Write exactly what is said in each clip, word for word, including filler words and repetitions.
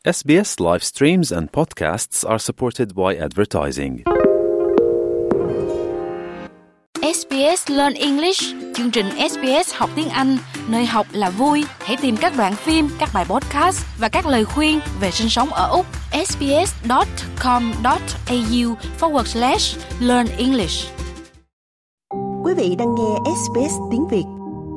S B S live streams and podcasts are supported by advertising. ét bê ét Learn English, chương trình ét bê ét học tiếng Anh, nơi học là vui. Hãy tìm các đoạn phim, các bài podcast và các lời khuyên về sinh sống ở Úc. sbs.com.au forward slash learn English. Quý vị đang nghe ét bê ét tiếng Việt.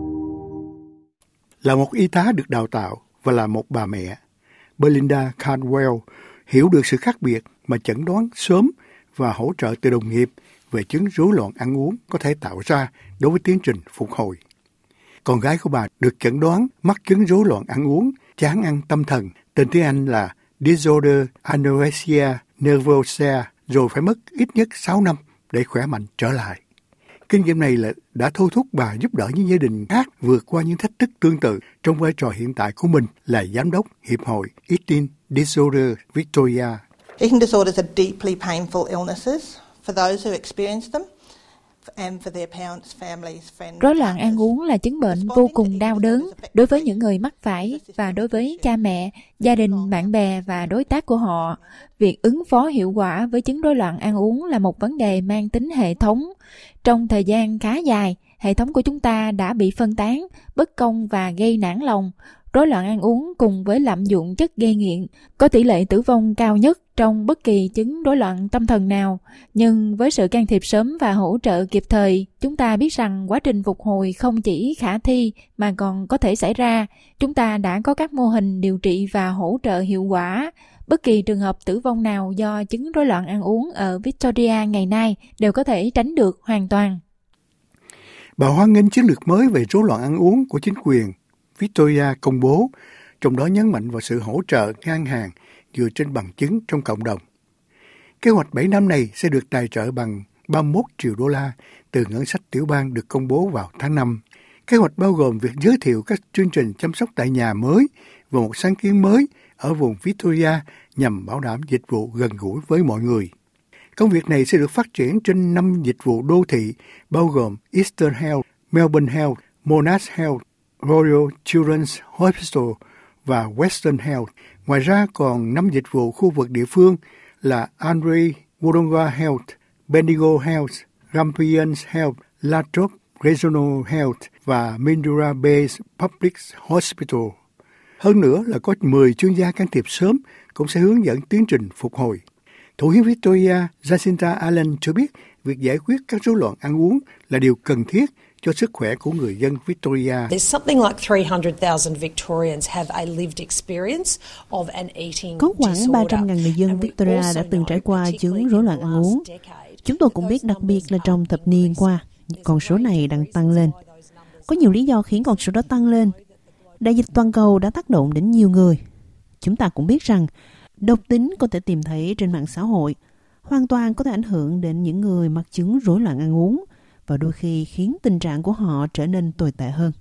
Là một y tá được đào tạo và là một bà mẹ, Belinda Caldwell hiểu được sự khác biệt mà chẩn đoán sớm và hỗ trợ từ đồng nghiệp về chứng rối loạn ăn uống có thể tạo ra đối với tiến trình phục hồi. Con gái của bà được chẩn đoán mắc chứng rối loạn ăn uống, chán ăn tâm thần, tên tiếng Anh là Disorder Anorexia Nervosa, rồi phải mất ít nhất sáu năm để khỏe mạnh trở lại. Kinh nghiệm này là đã thôi thúc bà giúp đỡ những gia đình khác vượt qua những thách thức tương tự trong vai trò hiện tại của mình là giám đốc Hiệp hội Eating Disorder Victoria. Eating disorders are deeply painful illnesses for those who experience them and for their parents, families, friends. Rối loạn ăn uống là chứng bệnh vô cùng đau đớn đối với những người mắc phải và đối với cha mẹ, gia đình, bạn bè và đối tác của họ. Việc ứng phó hiệu quả với chứng rối loạn ăn uống là một vấn đề mang tính hệ thống. Trong thời gian khá dài, hệ thống của chúng ta đã bị phân tán, bất công và gây nản lòng. Rối loạn ăn uống cùng với lạm dụng chất gây nghiện có tỷ lệ tử vong cao nhất trong bất kỳ chứng rối loạn tâm thần nào. Nhưng với sự can thiệp sớm và hỗ trợ kịp thời, chúng ta biết rằng quá trình phục hồi không chỉ khả thi mà còn có thể xảy ra. Chúng ta đã có các mô hình điều trị và hỗ trợ hiệu quả. Bất kỳ trường hợp tử vong nào do chứng rối loạn ăn uống ở Victoria ngày nay đều có thể tránh được hoàn toàn. Bà hoan nghênh chiến lược mới về rối loạn ăn uống của chính quyền Victoria công bố, trong đó nhấn mạnh vào sự hỗ trợ ngang hàng dựa trên bằng chứng trong cộng đồng. Kế hoạch bảy năm này sẽ được tài trợ bằng ba mươi mốt triệu đô la từ ngân sách tiểu bang được công bố vào tháng năm. Kế hoạch bao gồm việc giới thiệu các chương trình chăm sóc tại nhà mới và một sáng kiến mới ở vùng Victoria nhằm bảo đảm dịch vụ gần gũi với mọi người. Công việc này sẽ được phát triển trên năm dịch vụ đô thị bao gồm Eastern Health, Melbourne Health, Monash Health, Royal Children's Hospital và Western Health. Ngoài ra còn năm dịch vụ khu vực địa phương là Andre Wodonga Health, Bendigo Health, Grampians Health, La Trobe Regional Health và Mildura Bay Public Hospital. Hơn nữa là có mười chuyên gia can thiệp sớm cũng sẽ hướng dẫn tiến trình phục hồi. Thủ hiến Victoria Jacinta Allen cho biết việc giải quyết các rối loạn ăn uống là điều cần thiết cho sức khỏe của người dân Victoria. There's something like three hundred thousand Victorians have a lived experience of an eating Có khoảng ba trăm nghìn người dân Victoria đã từng trải qua chứng rối loạn ăn uống. Chúng tôi cũng biết đặc biệt là trong thập niên qua, con số này đang tăng lên. Có nhiều lý do khiến con số đó tăng lên. Đại dịch toàn cầu đã tác động đến nhiều người. Chúng ta cũng biết rằng độc tính có thể tìm thấy trên mạng xã hội, hoàn toàn có thể ảnh hưởng đến những người mắc chứng rối loạn ăn uống và đôi khi khiến tình trạng của họ trở nên tồi tệ hơn.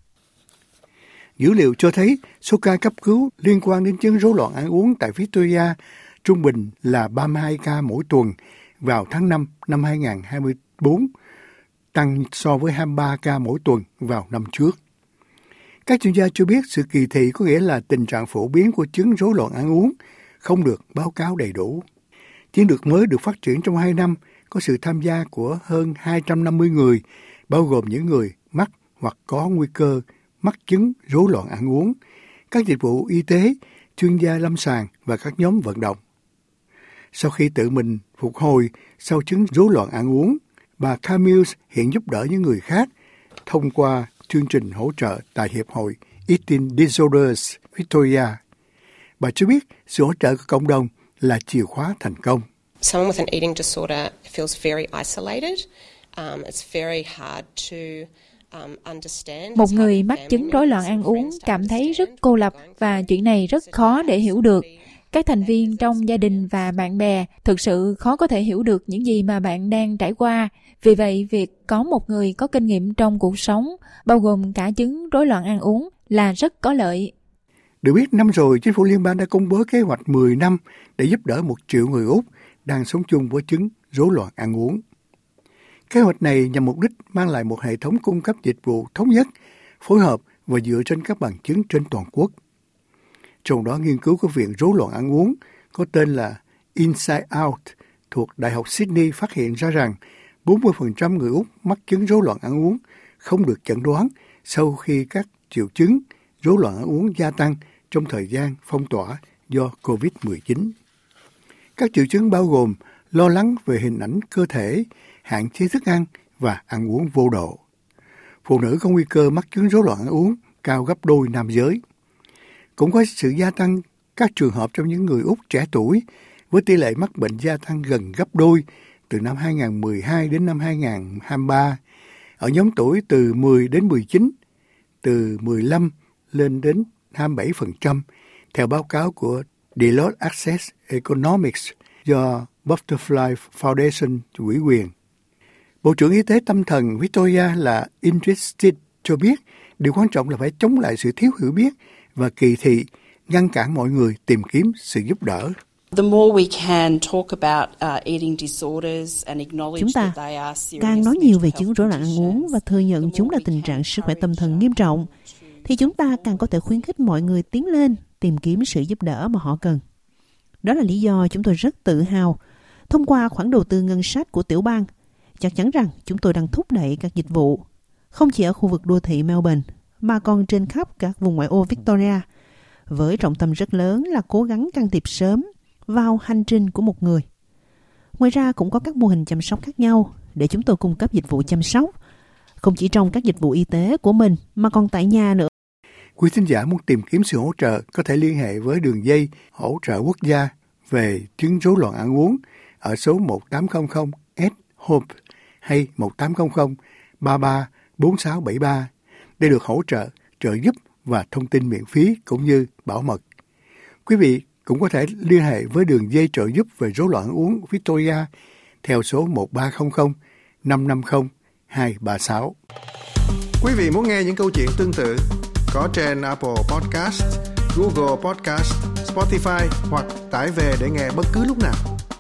Dữ liệu cho thấy số ca cấp cứu liên quan đến chứng rối loạn ăn uống tại Victoria trung bình là ba mươi hai ca mỗi tuần vào tháng năm năm hai không hai tư, tăng so với hai mươi ba ca mỗi tuần vào năm trước. Các chuyên gia cho biết sự kỳ thị có nghĩa là tình trạng phổ biến của chứng rối loạn ăn uống không được báo cáo đầy đủ. Chiến lược mới được phát triển trong hai năm, có sự tham gia của hơn hai trăm năm mươi người, bao gồm những người mắc hoặc có nguy cơ mắc chứng rối loạn ăn uống, các dịch vụ y tế, chuyên gia lâm sàng và các nhóm vận động. Sau khi tự mình phục hồi sau chứng rối loạn ăn uống, bà Camille hiện giúp đỡ những người khác thông qua chương trình hỗ trợ tại Hiệp hội Eating Disorders Victoria. Bà cho biết sự hỗ trợ của cộng đồng là chìa khóa thành công. Someone with an eating disorder feels very isolated. Um, it's very hard to um, understand. Một người mắc chứng rối loạn ăn uống cảm thấy rất cô lập và chuyện này rất khó để hiểu được. Các thành viên trong gia đình và bạn bè thực sự khó có thể hiểu được những gì mà bạn đang trải qua. Vì vậy, việc có một người có kinh nghiệm trong cuộc sống, bao gồm cả chứng rối loạn ăn uống, là rất có lợi. Được biết, năm rồi, chính phủ liên bang đã công bố kế hoạch mười năm để giúp đỡ một triệu người Úc đang sống chung với chứng rối loạn ăn uống. Kế hoạch này nhằm mục đích mang lại một hệ thống cung cấp dịch vụ thống nhất, phối hợp và dựa trên các bằng chứng trên toàn quốc. Trong đó nghiên cứu của Viện Rối loạn ăn uống có tên là Inside Out thuộc Đại học Sydney phát hiện ra rằng bốn mươi phần trăm người Úc mắc chứng rối loạn ăn uống không được chẩn đoán sau khi các triệu chứng rối loạn ăn uống gia tăng trong thời gian phong tỏa do covid mười chín. Các triệu chứng bao gồm lo lắng về hình ảnh cơ thể, hạn chế thức ăn và ăn uống vô độ. Phụ nữ có nguy cơ mắc chứng rối loạn ăn uống cao gấp đôi nam giới. Cũng có sự gia tăng các trường hợp trong những người Úc trẻ tuổi với tỷ lệ mắc bệnh gia tăng gần gấp đôi từ năm hai không một hai đến năm hai không hai ba. Ở nhóm tuổi từ mười đến mười chín, từ mười lăm lên đến hai mươi bảy phần trăm, theo báo cáo của Deloitte Access Economics do Butterfly Foundation ủy quyền. Bộ trưởng Y tế tâm thần Victoria là Ingrid Stitt cho biết điều quan trọng là phải chống lại sự thiếu hiểu biết và kỳ thị, ngăn cản mọi người tìm kiếm sự giúp đỡ. Chúng ta càng nói nhiều về chứng rối loạn ăn uống và thừa nhận chúng là tình trạng sức khỏe tâm thần nghiêm trọng, thì chúng ta càng có thể khuyến khích mọi người tiến lên tìm kiếm sự giúp đỡ mà họ cần. Đó là lý do chúng tôi rất tự hào. Thông qua khoản đầu tư ngân sách của tiểu bang, chắc chắn rằng chúng tôi đang thúc đẩy các dịch vụ, không chỉ ở khu vực đô thị Melbourne, mà còn trên khắp các vùng ngoại ô Victoria, với trọng tâm rất lớn là cố gắng can thiệp sớm vào hành trình của một người. Ngoài ra cũng có các mô hình chăm sóc khác nhau để chúng tôi cung cấp dịch vụ chăm sóc, không chỉ trong các dịch vụ y tế của mình mà còn tại nhà nữa. Quý thính giả muốn tìm kiếm sự hỗ trợ có thể liên hệ với đường dây hỗ trợ quốc gia về chứng rối loạn ăn uống ở số một tám không không S Hope hay một tám không không ba ba bốn sáu bảy ba để được hỗ trợ, trợ giúp và thông tin miễn phí cũng như bảo mật. Quý vị cũng có thể liên hệ với đường dây trợ giúp về rối loạn ăn uống Victoria theo số một ba không không năm năm không hai ba sáu. Quý vị muốn nghe những câu chuyện tương tự có trên Apple Podcast, Google Podcast, Spotify hoặc tải về để nghe bất cứ lúc nào.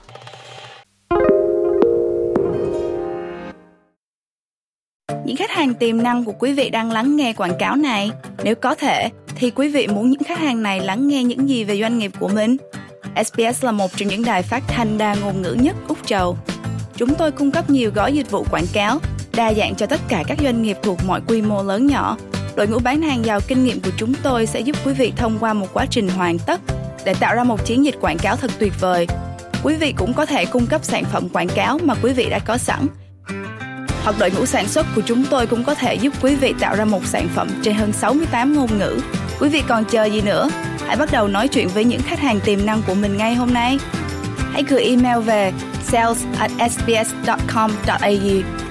Những khách hàng tiềm năng của quý vị đang lắng nghe quảng cáo này. Nếu có thể, thì quý vị muốn những khách hàng này lắng nghe những gì về doanh nghiệp của mình? ét bê ét là một trong những đài phát thanh đa ngôn ngữ nhất Úc Châu. Chúng tôi cung cấp nhiều gói dịch vụ quảng cáo, đa dạng cho tất cả các doanh nghiệp thuộc mọi quy mô lớn nhỏ. Đội ngũ bán hàng giàu kinh nghiệm của chúng tôi sẽ giúp quý vị thông qua một quá trình hoàn tất để tạo ra một chiến dịch quảng cáo thật tuyệt vời. Quý vị cũng có thể cung cấp sản phẩm quảng cáo mà quý vị đã có sẵn. Hoặc đội ngũ sản xuất của chúng tôi cũng có thể giúp quý vị tạo ra một sản phẩm trên hơn sáu mươi tám ngôn ngữ. Quý vị còn chờ gì nữa? Hãy bắt đầu nói chuyện với những khách hàng tiềm năng của mình ngay hôm nay. Hãy gửi email về sales at s b s dot com dot a u